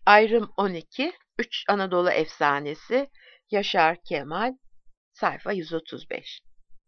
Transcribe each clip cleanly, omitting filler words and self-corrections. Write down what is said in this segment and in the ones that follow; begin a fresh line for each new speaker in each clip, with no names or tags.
Ayrım 12, 3 Anadolu Efsanesi, Yaşar Kemal, sayfa 135.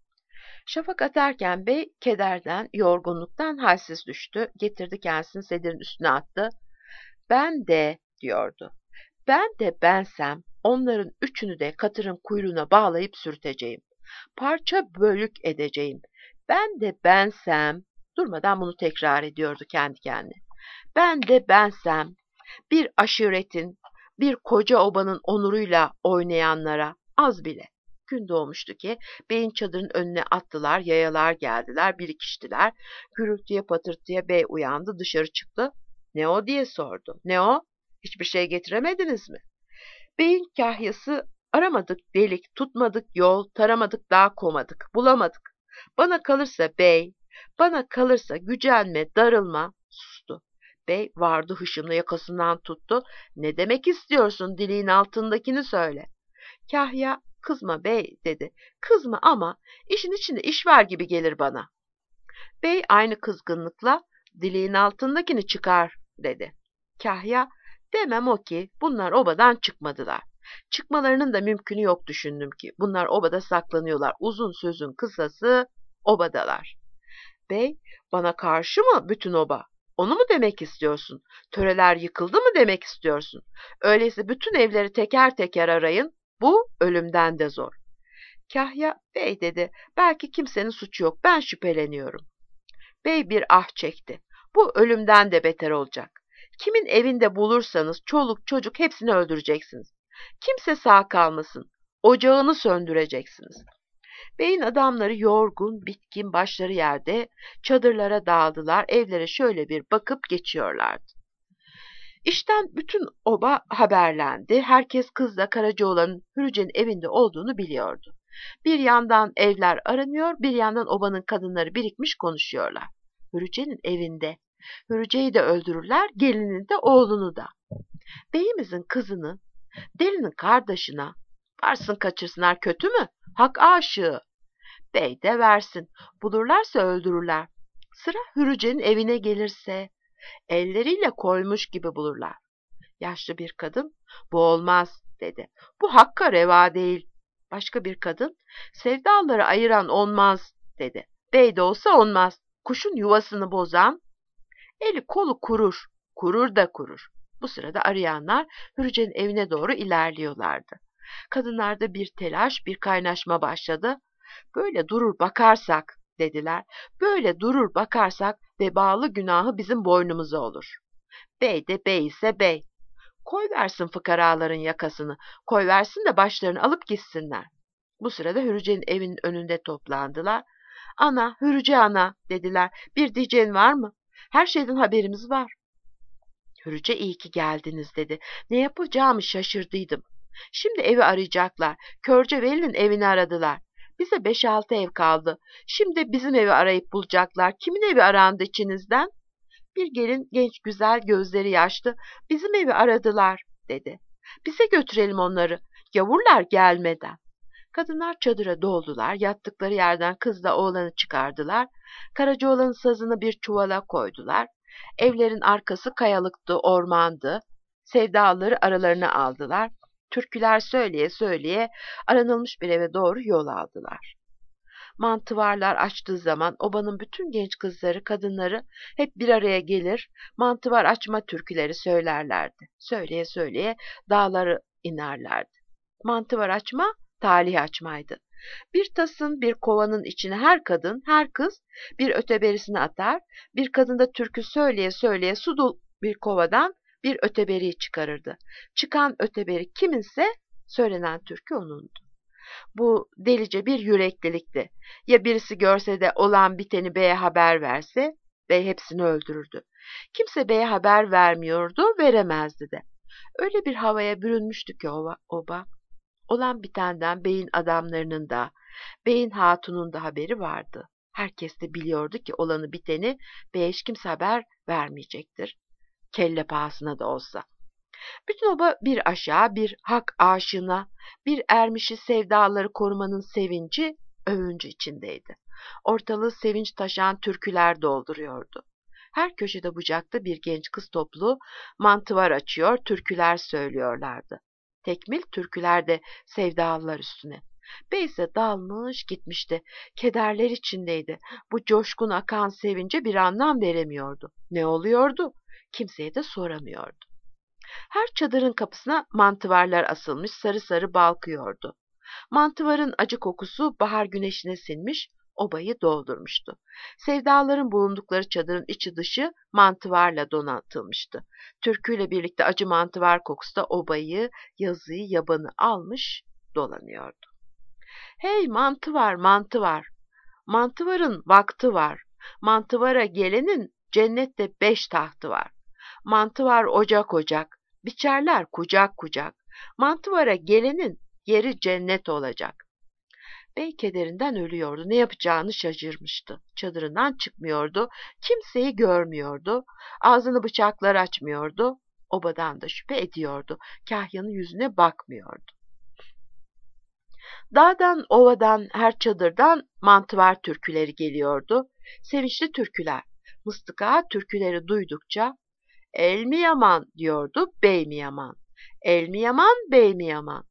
Şafak atarken bey kederden, yorgunluktan halsiz düştü. Getirdi kendisini sedirin üstüne attı. Ben de diyordu. Ben de bensem onların üçünü de katırın kuyruğuna bağlayıp sürteceğim. Parça bölük edeceğim. Ben de bensem, durmadan bunu tekrar ediyordu kendi kendine. Ben de bensem, bir aşiretin, bir koca obanın onuruyla oynayanlara az bile. Gün doğmuştu ki beyin çadırın önüne attılar, yayalar geldiler, birikiştiler. Gürültüye patırtıya bey uyandı, dışarı çıktı. Ne o diye sordu. Ne o? Hiçbir şey getiremediniz mi? Beyin kahyası aramadık delik, tutmadık yol, taramadık dağ komadık, bulamadık. Bana kalırsa bey, bana kalırsa gücenme, darılma, sustu. Bey vardı hışımla yakasından tuttu. Ne demek istiyorsun, diliğin altındakini söyle. Kahya, kızma bey dedi. Kızma ama işin içinde iş var gibi gelir bana. Bey aynı kızgınlıkla diliğin altındakini çıkar dedi. Kahya, demem o ki bunlar obadan çıkmadılar. Çıkmalarının da mümkünü yok düşündüm ki. Bunlar obada saklanıyorlar. Uzun sözün kısası obadalar. Bey, bana karşı mı bütün oba? Onu mu demek istiyorsun? Töreler yıkıldı mı demek istiyorsun? Öyleyse bütün evleri teker teker arayın. Bu ölümden de zor. Kahya, bey dedi, belki kimsenin suçu yok. Ben şüpheleniyorum. Bey bir ah çekti. Bu ölümden de beter olacak. Kimin evinde bulursanız çoluk çocuk hepsini öldüreceksiniz. Kimse sağ kalmasın. Ocağını söndüreceksiniz. Beyin adamları yorgun, bitkin, başları yerde çadırlara dağıldılar, evlere şöyle bir bakıp geçiyorlardı. İşten bütün oba haberlendi. Herkes kızla Karacaoğlan'ın Hürüce'nin evinde olduğunu biliyordu. Bir yandan evler aranıyor, bir yandan obanın kadınları birikmiş konuşuyorlar. Hürüce'nin evinde. Hürüce'yi de öldürürler, gelinin de oğlunu da. Beyimizin kızını, delinin kardeşine, varsın kaçırsınlar kötü mü? Hak aşığı. Bey de versin. Bulurlarsa öldürürler. Sıra Hürüce'nin evine gelirse elleriyle koymuş gibi bulurlar. Yaşlı bir kadın, bu olmaz dedi. Bu hakka reva değil. Başka bir kadın, sevdaları ayıran olmaz dedi. Bey de olsa olmaz. Kuşun yuvasını bozan, eli kolu kurur. Kurur da kurur. Bu sırada arayanlar Hürüce'nin evine doğru ilerliyorlardı. Kadınlarda bir telaş, bir kaynaşma başladı. Böyle durur bakarsak dediler. Böyle durur bakarsak vebalı günahı bizim boynumuza olur. Bey de bey ise bey. Koy versin fıkaraların yakasını. Koy versin de başlarını alıp gitsinler. Bu sırada Hürüce'nin evinin önünde toplandılar. Ana, Hürüce ana dediler. Bir diyeceğin var mı? Her şeyden haberimiz var. Hürüce iyi ki geldiniz dedi. Ne yapacağımı şaşırdıydım. Şimdi evi arayacaklar. Körce Veli'nin evini aradılar. Bize 5-6 ev kaldı. Şimdi bizim evi arayıp bulacaklar. Kimin evi arandı içinizden? Bir gelin genç güzel gözleri yaşlı. Bizim evi aradılar dedi. Bize götürelim onları. Yavurlar gelmeden. Kadınlar çadıra doldular. Yattıkları yerden kızla oğlanı çıkardılar. Karacaoğlan'ın sazını bir çuvala koydular. Evlerin arkası kayalıktı, ormandı. Sevdalıları aralarına aldılar. Türküler söyleye söyleye aranılmış bir eve doğru yol aldılar. Mantıvarlar açtığı zaman obanın bütün genç kızları, kadınları hep bir araya gelir, mantıvar açma türküleri söylerlerdi. Söyleye söyleye dağları inerlerdi. Mantıvar açma, talih açmaydı. Bir tasın, bir kovanın içine her kadın, her kız bir öteberisini atar, bir kadın da türkü söyleye söyleye su dolu bir kovadan bir öteberiyi çıkarırdı. Çıkan öteberi kiminse söylenen türkü onundu. Bu delice bir yüreklilikti. Ya birisi görse de olan biteni beye haber verse, bey hepsini öldürürdü. Kimse beye haber vermiyordu, veremezdi de. Öyle bir havaya bürünmüştü ki oba. Olan bitenden beyin adamlarının da, beyin hatunun da haberi vardı. Herkes de biliyordu ki olanı biteni beye hiç kimse haber vermeyecektir. Kelle pahasına da olsa. Bütün oba bir aşağı, bir hak aşığına, bir ermişi sevdaları korumanın sevinci, övüncü içindeydi. Ortalığı sevinç taşan türküler dolduruyordu. Her köşede bucakta bir genç kız topluluğu mantıvar açıyor, türküler söylüyorlardı. Tekmil türküler de sevdalılar üstüne. Bey ise dalmış gitmişti. Kederler içindeydi. Bu coşkun akan sevince bir anlam veremiyordu. Ne oluyordu? Kimseye de soramıyordu. Her çadırın kapısına mantıvarlar asılmış, sarı sarı balkıyordu. Mantıvarın acı kokusu bahar güneşine sinmiş, obayı doldurmuştu. Sevdaların bulundukları çadırın içi dışı mantıvarla donatılmıştı. Türküyle birlikte acı mantıvar kokusu da obayı, yazıyı, yabanı almış dolanıyordu. Hey mantıvar, mantıvar, mantıvarın vakti var. Mantıvara gelenin cennette 5 tahtı var. Mantıvar ocak ocak, biçerler kucak kucak. Mantıvara gelenin yeri cennet olacak. Bey kederinden ölüyordu. Ne yapacağını şaşırmıştı. Çadırından çıkmıyordu. Kimseyi görmüyordu. Ağzını bıçaklar açmıyordu. Obadan da şüphe ediyordu. Kahya'nın yüzüne bakmıyordu. Dağdan, ovadan, her çadırdan mantıvar türküleri geliyordu. Sevinçli türküler. Mıstıka türküleri duydukça el mi yaman diyordu, bey mi yaman? El mi yaman, bey mi yaman?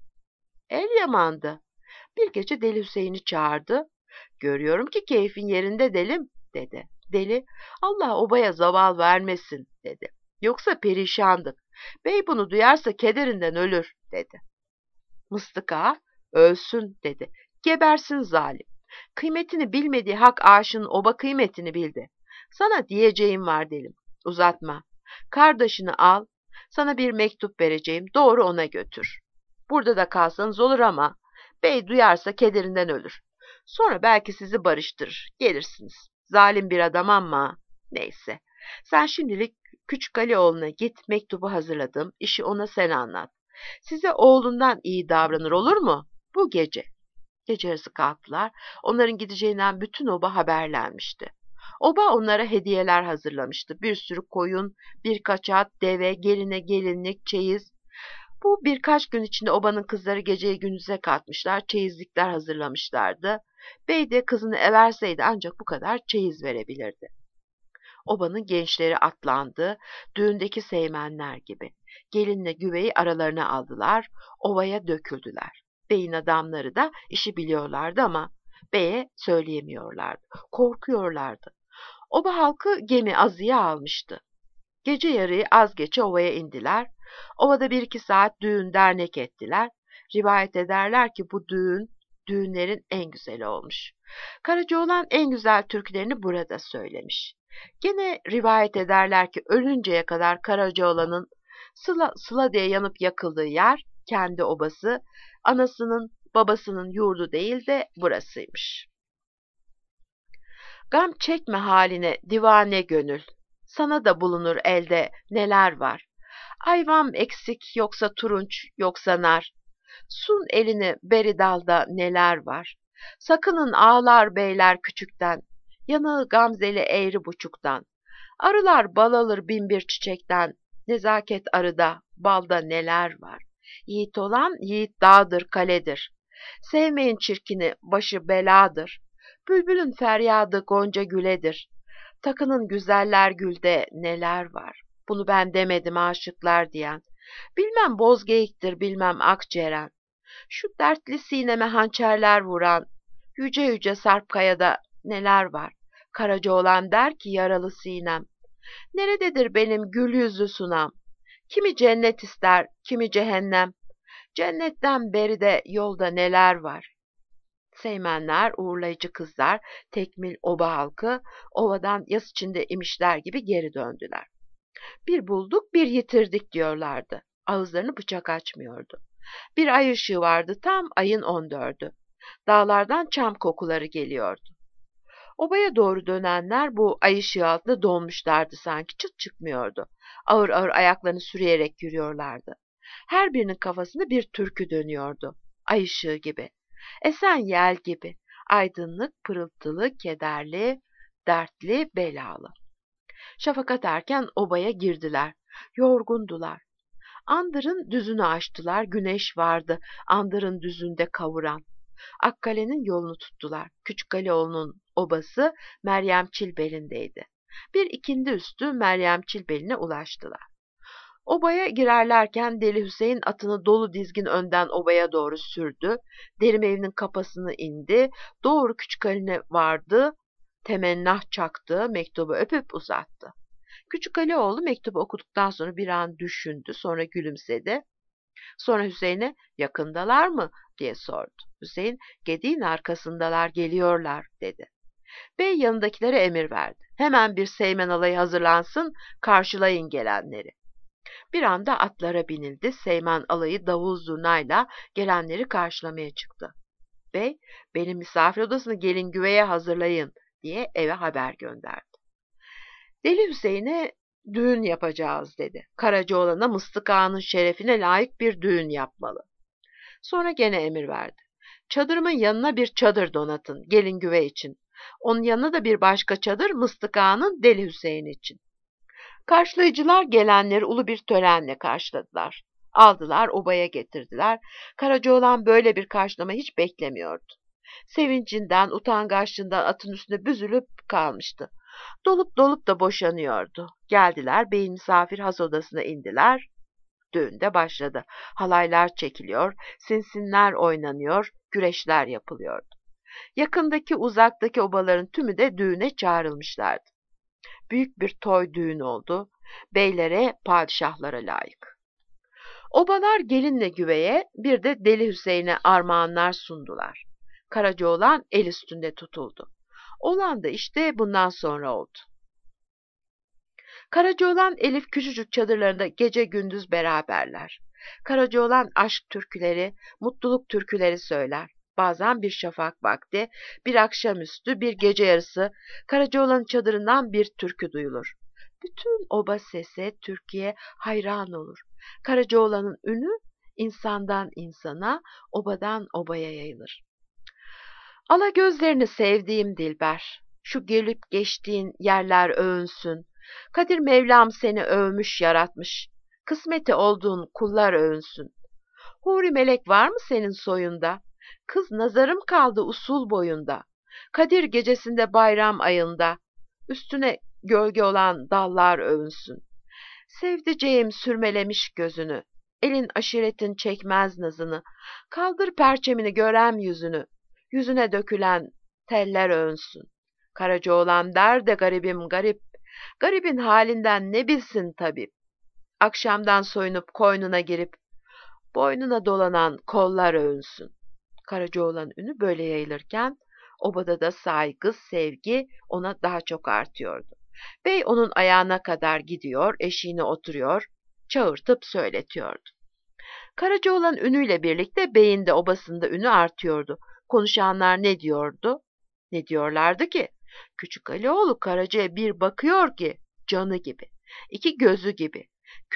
El yamandı. Bir gece Deli Hüseyin'i çağırdı. Görüyorum ki keyfin yerinde delim, dedi. Deli, Allah obaya zaval vermesin, dedi. Yoksa perişandık. Bey bunu duyarsa kederinden ölür, dedi. Mıstıka, ölsün, dedi. Gebersin zalim. Kıymetini bilmediği hak aşığın oba kıymetini bildi. Sana diyeceğim var delim. Uzatma. Kardeşini al, sana bir mektup vereceğim, doğru ona götür. Burada da kalsanız olur ama bey duyarsa kederinden ölür. Sonra belki sizi barıştırır, gelirsiniz. Zalim bir adam ama neyse. Sen şimdilik Küçük Alioğlu'na git, mektubu hazırladım, işi ona sen anlat. Size oğlundan iyi davranır olur mu? Bu gece. Gece yarısı kalktılar. Onların gideceğinden bütün oba haberlenmişti. Oba onlara hediyeler hazırlamıştı. Bir sürü koyun, birkaç at, deve, geline gelinlik, çeyiz. Bu birkaç gün içinde obanın kızları geceyi gündüze katmışlar, çeyizlikler hazırlamışlardı. Bey de kızını everseydi ancak bu kadar çeyiz verebilirdi. Obanın gençleri atlandı, düğündeki seymenler gibi. Gelinle güveyi aralarına aldılar, ovaya döküldüler. Beyin adamları da işi biliyorlardı ama beye söyleyemiyorlardı, korkuyorlardı. Oba halkı gemi azıya almıştı. Gece yarıyı az geçe ovaya indiler. Ovada 1-2 saat düğün dernek ettiler. Rivayet ederler ki bu düğünlerin en güzeli olmuş. Karacaoğlan en güzel türkülerini burada söylemiş. Gene rivayet ederler ki ölünceye kadar Karacaoğlan'ın sıla sıla diye yanıp yakıldığı yer kendi obası, anasının babasının yurdu değil de burasıymış. Gam çekme haline divane gönül, sana da bulunur elde neler var. Ayvam eksik yoksa turunç yoksa nar, sun elini beri dalda neler var. Sakının ağlar beyler küçükten, yanağı gamzeli eğri buçuktan. Arılar bal alır binbir çiçekten, nezaket arıda, balda neler var. Yiğit olan yiğit dağdır kaledir. Sevmeyin çirkini, başı beladır. Bülbülün feryadı gonca güledir. Takının güzeller gülde neler var. Bunu ben demedim aşıklar diyen. Bilmem bozgeyiktir, bilmem akceren. Şu dertli sineme hançerler vuran, yüce yüce Sarpkaya'da neler var. Karacaoğlan der ki yaralı sinem, nerededir benim gül yüzlü sunam? Kimi cennet ister, kimi cehennem. Cennetten beri de yolda neler var. Seymenler, uğurlayıcı kızlar, tekmil oba halkı, ovadan yas içinde imişler gibi geri döndüler. Bir bulduk, bir yitirdik diyorlardı. Ağızlarını bıçak açmıyordu. Bir ay ışığı vardı, tam ayın 14'ü. Dağlardan çam kokuları geliyordu. Obaya doğru dönenler bu ay ışığı altında donmuşlardı sanki, çıt çıkmıyordu. Ağır ağır ayaklarını sürüyerek yürüyorlardı. Her birinin kafasında bir türkü dönüyordu. Ay ışığı gibi. Esen yel gibi. Aydınlık, pırıltılı, kederli, dertli, belalı. Şafak atarken obaya girdiler. Yorgundular. Andırın düzünü açtılar. Güneş vardı andırın düzünde kavuran. Akkale'nin yolunu tuttular. Küçük Kaleoğlu'nun obası Meryem Çil belindeydi. Bir ikindi üstü Meryemçil beline ulaştılar. Obaya girerlerken Deli Hüseyin atını dolu dizgin önden obaya doğru sürdü. Derim evinin kapısını indi. Doğru küçük haline vardı. Temennah çaktı. Mektubu öpüp uzattı. Küçük Alioğlu mektubu okuduktan sonra bir an düşündü. Sonra gülümsedi. Sonra Hüseyin'e yakındalar mı diye sordu. Hüseyin Gediğin arkasındalar geliyorlar dedi. Bey yanındakilere emir verdi. Hemen bir Seymen alayı hazırlansın, karşılayın gelenleri. Bir anda atlara binildi. Seymen alayı davul zurnayla gelenleri karşılamaya çıktı. Bey, benim misafir odasını gelin güveye hazırlayın diye eve haber gönderdi. Deli Hüseyin'e düğün yapacağız dedi. Karacaoğlan'a Mıstık Ağa'nın şerefine layık bir düğün yapmalı. Sonra gene emir verdi. Çadırımın yanına bir çadır donatın gelin güve için. Onun yanına da bir başka çadır Mıstık Ağa'nın Deli Hüseyin için. Karşılayıcılar gelenleri ulu bir törenle karşıladılar. Aldılar, obaya getirdiler. Karacaoğlan böyle bir karşılama hiç beklemiyordu. Sevincinden, utangaçlığından atın üstüne büzülüp kalmıştı. Dolup dolup da boşanıyordu. Geldiler, beyin misafir has odasına indiler. Düğün de başladı. Halaylar çekiliyor, sinsinler oynanıyor, güreşler yapılıyordu. Yakındaki uzaktaki obaların tümü de düğüne çağrılmışlardı. Büyük bir toy düğün oldu. Beylere, padişahlara layık. Obalar gelinle güveye, bir de Deli Hüseyin'e armağanlar sundular. Karacaoğlan el üstünde tutuldu. Olan da işte bundan sonra oldu. Karacaoğlan Elif küçücük çadırlarında gece gündüz beraberler. Karacaoğlan aşk türküleri, mutluluk türküleri söyler. Bazen bir şafak vakti, bir akşamüstü, bir gece yarısı Karacaoğlan'ın çadırından bir türkü duyulur. Bütün oba sese, türküye hayran olur. Karacaoğlan'ın ünü insandan insana, obadan obaya yayılır. Ala gözlerini sevdiğim Dilber, şu gelip geçtiğin yerler övünsün. Kadir Mevlam seni övmüş yaratmış, kısmeti olduğun kullar övünsün. Huri melek var mı senin soyunda? Kız nazarım kaldı usul boyunda. Kadir gecesinde bayram ayında, üstüne gölge olan dallar övünsün. Sevdiceğim sürmelemiş gözünü, elin aşiretin çekmez nazını. Kaldır perçemini görem yüzünü, yüzüne dökülen teller övünsün. Karacaoğlan der de garibim garip, garibin halinden ne bilsin tabip. Akşamdan soyunup koynuna girip, boynuna dolanan kollar övünsün. Karacaoğlan ünü böyle yayılırken, obada da saygı, sevgi ona daha çok artıyordu. Bey onun ayağına kadar gidiyor, eşiğine oturuyor, çağırtıp söyletiyordu. Karacaoğlan ünüyle birlikte beyin de obasında ünü artıyordu. Konuşanlar ne diyordu? Ne diyorlardı ki? Küçük Alioğlu Karaca'ya bir bakıyor ki, canı gibi, iki gözü gibi.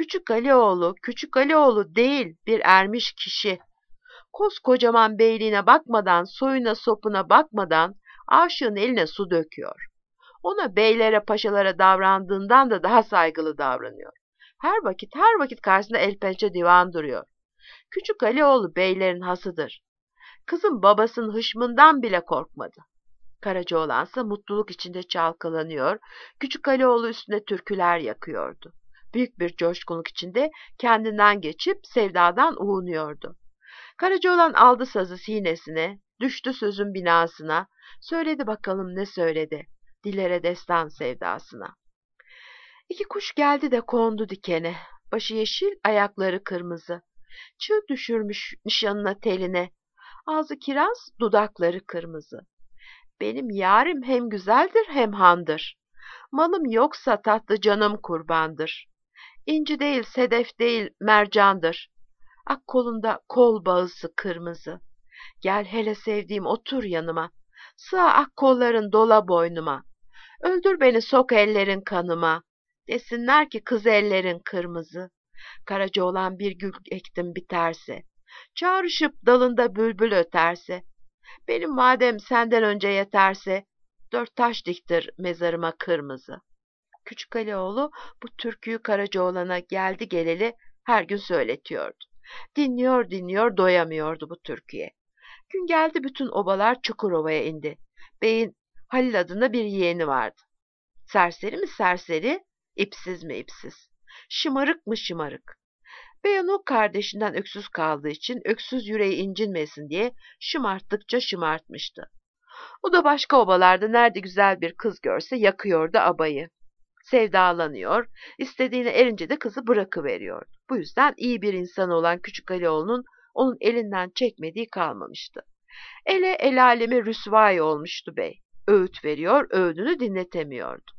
Küçük Alioğlu değil, bir ermiş kişi. Koskocaman beyliğine bakmadan, soyuna sopuna bakmadan aşığın eline su döküyor. Ona beylere paşalara davrandığından da daha saygılı davranıyor. Her vakit karşısında el pençe divan duruyor. Küçük Alioğlu beylerin hasıdır. Kızın babasının hışmından bile korkmadı. Karacaoğlansa mutluluk içinde çalkalanıyor, Küçük Alioğlu üstüne türküler yakıyordu. Büyük bir coşkunluk içinde kendinden geçip sevdadan uğunuyordu. Karacaoğlan aldı sazı sinesine, düştü sözün binasına, söyledi bakalım ne söyledi, dillere destan sevdasına. İki kuş geldi de kondu dikene, başı yeşil, ayakları kırmızı. Çığ düşürmüş nişanına teline, ağzı kiraz, dudakları kırmızı. Benim yarim hem güzeldir hem handır. Malım yoksa tatlı canım kurbandır. İnci değil, sedef değil, mercandır. Ak kolunda kol bağısı kırmızı. Gel hele sevdiğim otur yanıma. Sığ ak kolların dola boynuma. Öldür beni sok ellerin kanıma. Desinler ki kız ellerin kırmızı. Karacaoğlan bir gül ektim biterse. Çağrışıp dalında bülbül öterse. Benim madem senden önce yeterse. Dört taş diktir mezarıma kırmızı. Küçük Alioğlu bu türküyü Karacaoğlan'a geldi geleli her gün söyletiyordu. Dinliyor doyamıyordu bu türküye. Gün geldi bütün obalar Çukurova'ya indi. Beyin Halil adında bir yeğeni vardı. Serseri mi serseri, ipsiz mi ipsiz. Şımarık mı şımarık. Beyanuk kardeşinden öksüz kaldığı için öksüz yüreği incinmesin diye şımarttıkça şımartmıştı. O da başka obalarda nerede güzel bir kız görse yakıyordu abayı. Sevdalanıyor, istediğine erince de kızı bırakıveriyordu. Bu yüzden iyi bir insan olan Küçük Alioğlu'nun onun elinden çekmediği kalmamıştı. Ele el aleme rüsvay olmuştu bey. Öğüt veriyor, öğüdünü dinletemiyordu.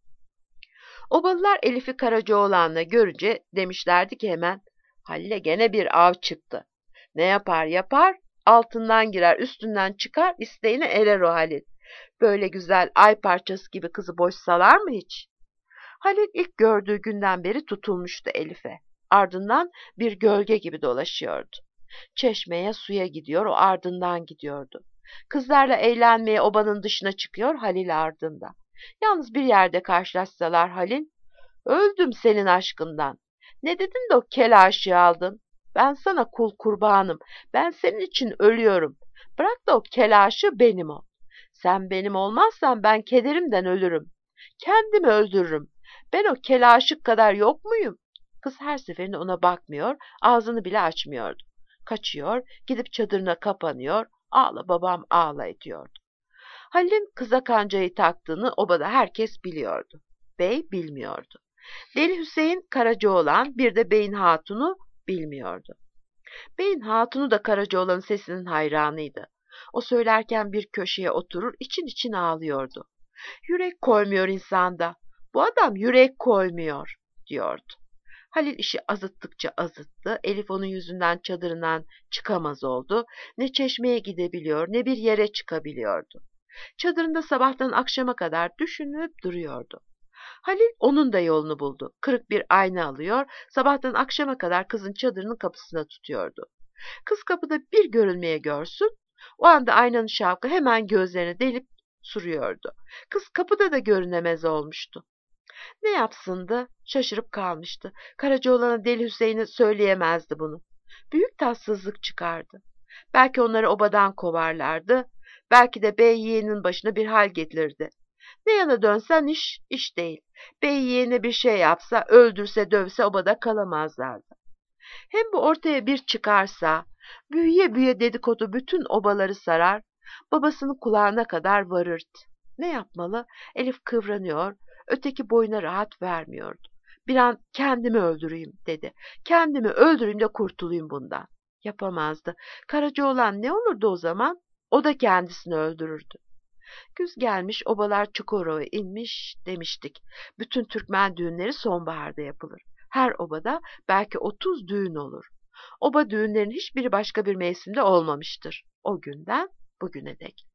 Obalılar Elif'i Karacaoğlan'la görünce demişlerdi ki hemen, Halil'e gene bir av çıktı. Ne yapar yapar, altından girer, üstünden çıkar, isteğine erer o Halil. Böyle güzel ay parçası gibi kızı boş salar mı hiç? Halil ilk gördüğü günden beri tutulmuştu Elif'e. Ardından bir gölge gibi dolaşıyordu. Çeşmeye, suya gidiyor, o ardından gidiyordu. Kızlarla eğlenmeye obanın dışına çıkıyor, Halil ardında. Yalnız bir yerde karşılaşsalar Halil, öldüm senin aşkından. Ne dedin de o kel aşığı aldın? Ben sana kul kurbanım, ben senin için ölüyorum. Bırak da o kel aşığı benim ol. Sen benim olmazsan ben kederimden ölürüm. Kendimi öldürürüm. Ben o kel aşık kadar yok muyum? Kız her seferinde ona bakmıyor, ağzını bile açmıyordu. Kaçıyor, gidip çadırına kapanıyor, ağla babam ağla ediyordu. Halil'in kıza kancayı taktığını obada herkes biliyordu. Bey bilmiyordu. Deli Hüseyin Karacaoğlan bir de Bey'in hatunu bilmiyordu. Bey'in hatunu da Karacaoğlan'ın sesinin hayranıydı. O söylerken bir köşeye oturur için için ağlıyordu. Yürek koymuyor insanda. Bu adam yürek koymuyor diyordu. Halil işi azıttıkça azıttı. Elif onun yüzünden çadırından çıkamaz oldu. Ne çeşmeye gidebiliyor ne bir yere çıkabiliyordu. Çadırında sabahtan akşama kadar düşünüp duruyordu. Halil onun da yolunu buldu. Kırık bir ayna alıyor, sabahtan akşama kadar kızın çadırının kapısına tutuyordu. Kız kapıda bir görünmeye görsün, o anda aynanın şavkı hemen gözlerine delip sürüyordu. Kız kapıda da görünemez olmuştu. Ne yapsındı? Şaşırıp kalmıştı. Karacaoğlan'a Deli Hüseyin'e söyleyemezdi bunu. Büyük tatsızlık çıkardı. Belki onları obadan kovarlardı, belki de bey yeğenin başına bir hal getirirdi. Ne yana dönsen iş değil. Bey yeğene bir şey yapsa, öldürse, dövse obada kalamazlardı. Hem bu ortaya bir çıkarsa, büyüye büyüye dedikodu bütün obaları sarar, babasının kulağına kadar varırdı. Ne yapmalı? Elif kıvranıyor, öteki boyuna rahat vermiyordu. Bir an kendimi öldüreyim dedi. Kendimi öldüreyim de kurtulayım bundan. Yapamazdı. Karacaoğlan ne olurdu o zaman? O da kendisini öldürürdü. Güz gelmiş, obalar Çukurova'ya inmiş demiştik. Bütün Türkmen düğünleri sonbaharda yapılır. Her obada belki 30 düğün olur. Oba düğünlerin hiçbiri başka bir mevsimde olmamıştır. O günden bugüne dek.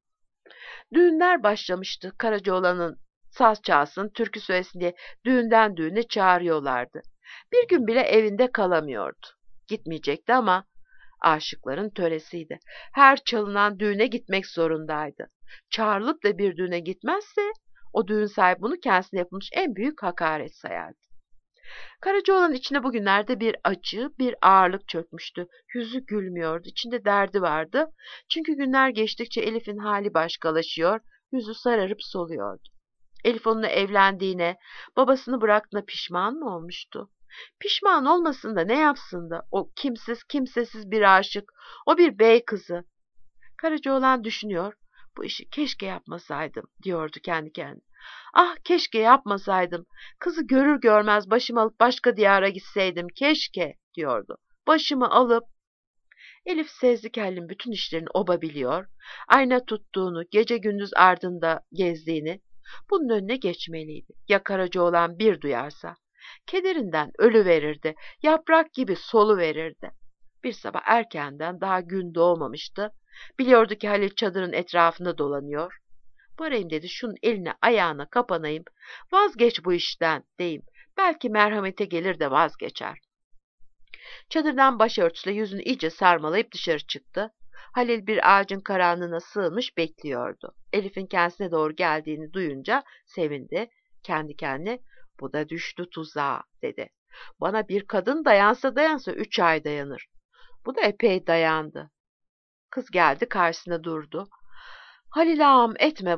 Düğünler başlamıştı. Karacaoğlan'ın saz çalsın, türkü söylesin diye düğünden düğüne çağırıyorlardı. Bir gün bile evinde kalamıyordu. Gitmeyecekti ama aşıkların töresiydi. Her çalınan düğüne gitmek zorundaydı. Çağrılıp da bir düğüne gitmezse o düğün sahibi bunu kendisine yapılmış en büyük hakaret sayardı. Karacaoğlan'ın içine bugünlerde bir acı, bir ağırlık çökmüştü. Yüzü gülmüyordu, içinde derdi vardı. Çünkü günler geçtikçe Elif'in hali başkalaşıyor, yüzü sararıp soluyordu. Elif onunla evlendiğine, babasını bıraktığına pişman mı olmuştu? Pişman olmasın da ne yapsın da o kimsiz kimsesiz bir aşık, o bir bey kızı. Karacaoğlan düşünüyor, bu işi keşke yapmasaydım diyordu kendi kendine. Ah keşke yapmasaydım, kızı görür görmez başımı alıp başka diyara gitseydim keşke diyordu. Başımı alıp Elif sezdi ki Halil'in bütün işlerini oba biliyor, ayna tuttuğunu, gece gündüz ardında gezdiğini, bunun önüne geçmeliydi. Ya Karacaoğlan bir duyarsa? Kederinden ölüverirdi, yaprak gibi soluverirdi. Bir sabah erkenden daha gün doğmamıştı. Biliyordu ki Halil çadırın etrafında dolanıyor. Varayım dedi şunun eline ayağına kapanayım, vazgeç bu işten deyim. Belki merhamete gelir de vazgeçer. Çadırdan başörtüsüyle yüzünü iyice sarmalayıp dışarı çıktı. Halil bir ağacın karanlığına sığınmış bekliyordu. Elif'in kendisine doğru geldiğini duyunca sevindi. Kendi kendine bu da düştü tuzağa dedi. Bana bir kadın dayansa 3 ay dayanır. Bu da epey dayandı. Kız geldi karşısına durdu. Halil ağam etme bunu.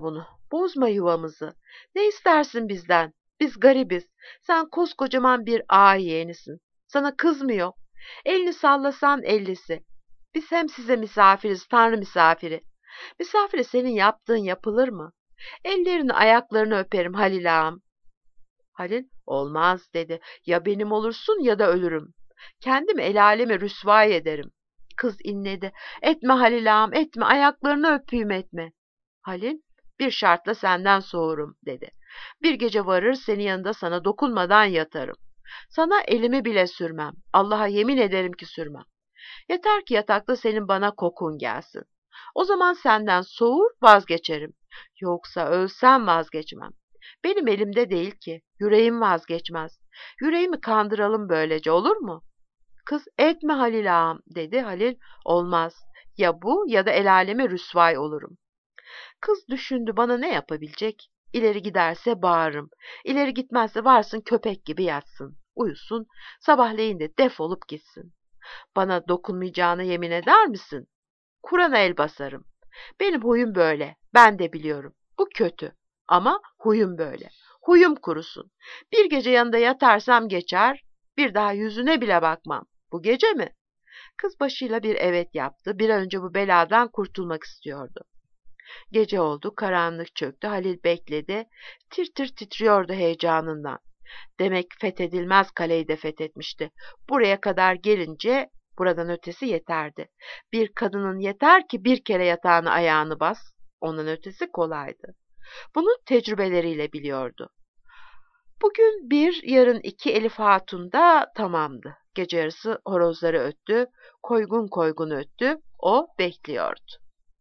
Bozma yuvamızı. Ne istersin bizden? Biz garibiz. Sen koskocaman bir ağa yeğenisin. Sana kız mı yok? Elini sallasan ellisi. Biz hem size misafiriz, Tanrı misafiri. Misafire senin yaptığın yapılır mı? Ellerini ayaklarını öperim Halil ağam. Halil, olmaz dedi. Ya benim olursun ya da ölürüm. Kendimi el aleme rüsvay ederim. Kız inledi. Etme Halil ağam, etme, ayaklarını öpeyim etme. Halil, bir şartla senden soğurum dedi. Bir gece varır senin yanında sana dokunmadan yatarım. Sana elimi bile sürmem. Allah'a yemin ederim ki sürmem. Yeter ki yatakta senin bana kokun gelsin. O zaman senden soğur vazgeçerim. Yoksa ölsem vazgeçmem. Benim elimde değil ki. Yüreğim vazgeçmez. Yüreğimi kandıralım böylece olur mu? Kız etme Halil ağam dedi. Halil olmaz. Ya bu ya da el aleme rüsvay olurum. Kız düşündü bana ne yapabilecek? İleri giderse bağırırım. İleri gitmezse varsın köpek gibi yatsın. Uyusun. Sabahleyin de defolup gitsin. Bana dokunmayacağına yemin eder misin? Kur'an'a el basarım. Benim huyum böyle. Ben de biliyorum. Bu kötü. Ama huyum böyle. Huyum kurusun. Bir gece yanında yatarsam geçer, bir daha yüzüne bile bakmam. Bu gece mi? Kız başıyla bir evet yaptı. Bir an önce bu beladan kurtulmak istiyordu. Gece oldu, karanlık çöktü. Halil bekledi. Tir tir titriyordu heyecanından. Demek fethedilmez kaleyi de fethetmişti. Buraya kadar gelince buradan ötesi yeterdi. Bir kadının yeter ki bir kere yatağını ayağını bas. Ondan ötesi kolaydı. Bunu tecrübeleriyle biliyordu. Bugün bir, yarın iki Elif Hatun da tamamdı. Gece yarısı horozları öttü, koygun koygun öttü. O bekliyordu.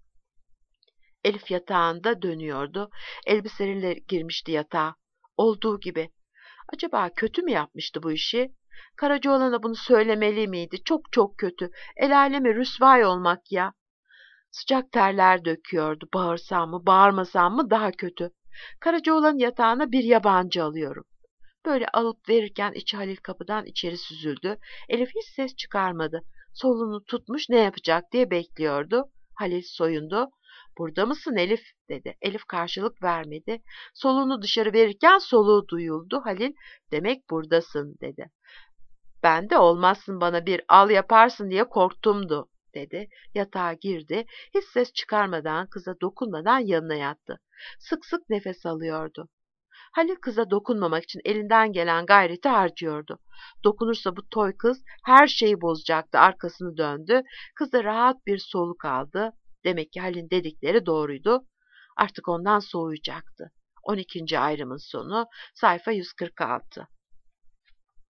Elif yatağında dönüyordu. Elbiseleriyle girmişti yatağa. Olduğu gibi. Acaba kötü mü yapmıştı bu işi? Karacaoğlan'a bunu söylemeli miydi? Çok çok kötü. El aleme rüsvay olmak ya. Sıcak terler döküyordu. Bağırsam mı, bağırmasam mı daha kötü. Karacaoğlan'ın yatağına bir yabancı alıyorum. Böyle alıp verirken içi Halil kapıdan içeri süzüldü. Elif hiç ses çıkarmadı. Solunu tutmuş ne yapacak diye bekliyordu. Halil soyundu. Burada mısın Elif dedi. Elif karşılık vermedi. Solunu dışarı verirken soluğu duyuldu. Halil demek buradasın dedi. Ben de olmazsın bana bir al yaparsın diye korktumdu dedi. Yatağa girdi. Hiç ses çıkarmadan kıza dokunmadan yanına yattı. Sık sık nefes alıyordu. Halil kıza dokunmamak için elinden gelen gayreti harcıyordu. Dokunursa bu toy kız her şeyi bozacaktı. Arkasını döndü. Kız da rahat bir soluk aldı. Demek ki Halil'in dedikleri doğruydu. Artık ondan soğuyacaktı. 12. ayrımın sonu sayfa 146.